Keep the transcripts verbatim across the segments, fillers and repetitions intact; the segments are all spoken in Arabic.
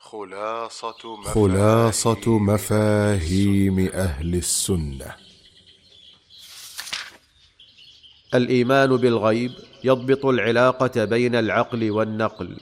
خلاصة مفاهيم, خلاصة مفاهيم أهل السنة. الإيمان بالغيب يضبط العلاقة بين العقل والنقل.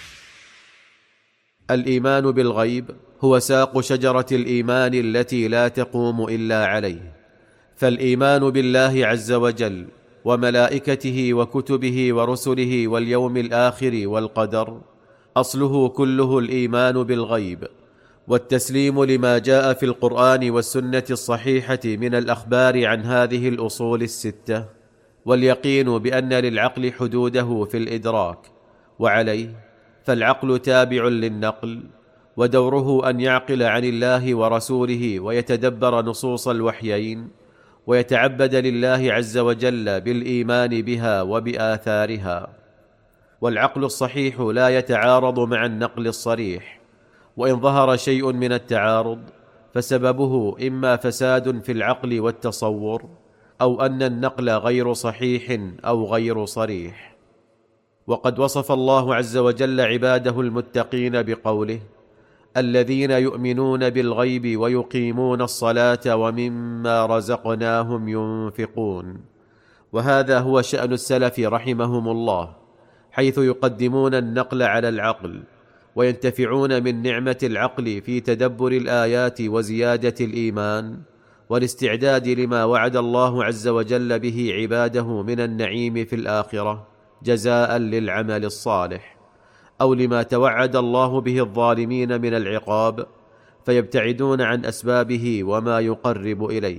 الإيمان بالغيب هو ساق شجرة الإيمان التي لا تقوم إلا عليه، فالإيمان بالله عز وجل وملائكته وكتبه ورسله واليوم الآخر والقدر أصله كله الإيمان بالغيب، والتسليم لما جاء في القرآن والسنة الصحيحة من الأخبار عن هذه الأصول الستة، واليقين بأن للعقل حدوده في الإدراك، وعليه فالعقل تابع للنقل، ودوره أن يعقل عن الله ورسوله ويتدبر نصوص الوحيين، ويتعبد لله عز وجل بالإيمان بها وبآثارها. والعقل الصحيح لا يتعارض مع النقل الصريح، وإن ظهر شيء من التعارض فسببه إما فساد في العقل والتصور، أو أن النقل غير صحيح أو غير صريح. وقد وصف الله عز وجل عباده المتقين بقوله: الذين يؤمنون بالغيب ويقيمون الصلاة ومما رزقناهم ينفقون. وهذا هو شأن السلف رحمهم الله، حيث يقدمون النقل على العقل، وينتفعون من نعمة العقل في تدبر الآيات وزيادة الإيمان والاستعداد لما وعد الله عز وجل به عباده من النعيم في الآخرة جزاء للعمل الصالح، أو لما توعد الله به الظالمين من العقاب، فيبتعدون عن أسبابه وما يقرب إليه.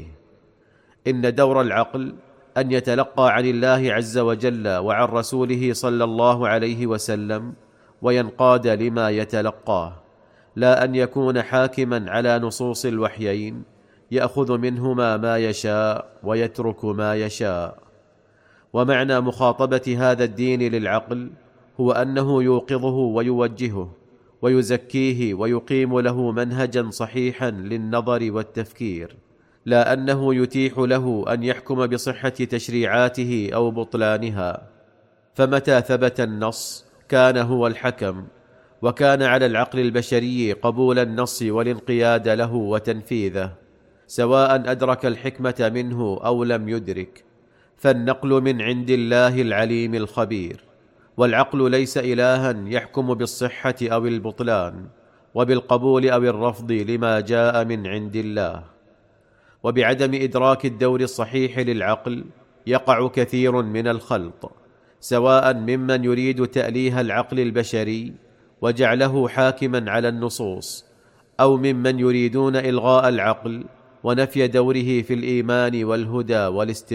إن دور العقل أن يتلقى عن الله عز وجل وعن رسوله صلى الله عليه وسلم وينقاد لما يتلقاه، لا أن يكون حاكما على نصوص الوحيين يأخذ منهما ما يشاء ويترك ما يشاء. ومعنى مخاطبة هذا الدين للعقل هو أنه يوقظه ويوجهه ويزكيه ويقيم له منهجا صحيحا للنظر والتفكير، لا أنه يتيح له أن يحكم بصحة تشريعاته أو بطلانها. فمتى ثبت النص كان هو الحكم، وكان على العقل البشري قبول النص والانقياد له وتنفيذه، سواء أدرك الحكمة منه أو لم يدرك، فالنقل من عند الله العليم الخبير. والعقل ليس إلها يحكم بالصحة أو البطلان وبالقبول أو الرفض لما جاء من عند الله. وبعدم إدراك الدور الصحيح للعقل يقع كثير من الخلط، سواء ممن يريد تأليه العقل البشري وجعله حاكما على النصوص، أو ممن يريدون إلغاء العقل ونفي دوره في الإيمان والهدى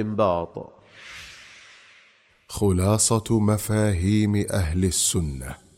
والاستنباط. خلاصة مفاهيم أهل السنة.